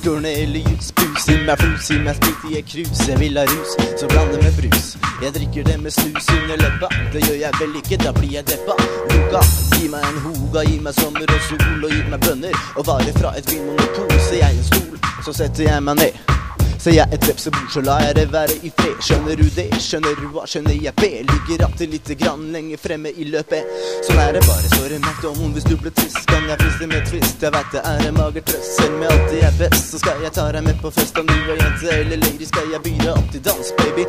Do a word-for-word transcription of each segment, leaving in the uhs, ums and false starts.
Cornelius Pus, i meg flus, i meg sprit i et krus. Jeg vil ha rus, så blander med brus. Jeg drikker det med snus under leppa. Det gjør jeg vel ikke, da blir jeg deppa. Luka, gi meg en hoga, gi meg sommer og sol, og gi meg bønner og varer fra et vinmonopol. Så jeg en stol, så setter jeg meg ned. Ser jeg et vepsebord, så lar jeg det være i fred. Skjønner du det? Skjønner du hva? Skjønner jeg B? Ligger alltid litt grann lenger fremme i løpet. Sånn er det bare, så det merkt om hvis du ble trist. Kan jeg friste med twist? Jeg vet det er en magertrøst. Selv med alt det er best, så skal jeg ta deg med på fest. Om du er jente eller lady, skal jeg by deg opp til dans, baby.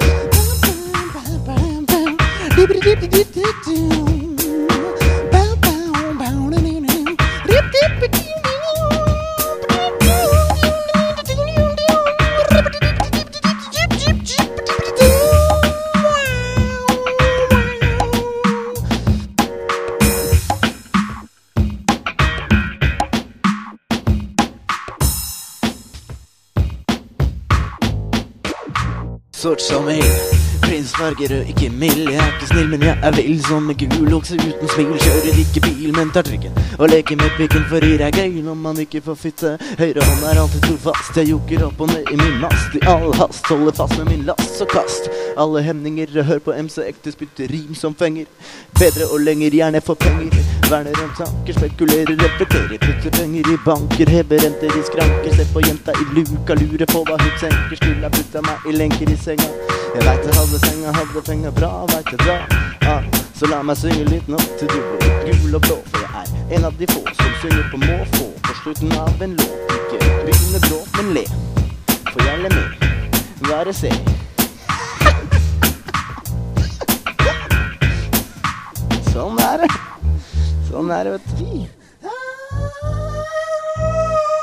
Sort som hel, prins fargerød, ikke mild. Jeg er ikke snill, men jeg er vill. Som en gul okse uten smil. Kjører ikke bil, men tar trikken og leker med pikken, for det er gøy når man ikke får fitte. Høyre hånd er alltid trofast. Jeg jokker opp og ned i min mast. I all hast, holder fast med min last, så kast alle hemninger. Hør på M C, ekte spytter rim som fenger. Bedre og lenger, gjerne for penger. Verner om tanker, spekulerer, repeterer. Putter penger i banker, heber renter i skranker. Se på jenta i luka, lurer på hva hun tenker. Skulle ha putta meg i lenker i senga. Jeg vet jeg hadde penga, hadde penga bra, vet jeg bra. Ah, så la meg synge litt nå til du blir gul og blå. For jeg er en av de få som synger på måfå. På slutten av en låt, ikke begynne gråt, men le. For jeg ler med, være se. Sånn er det. Sånn er det, vet du.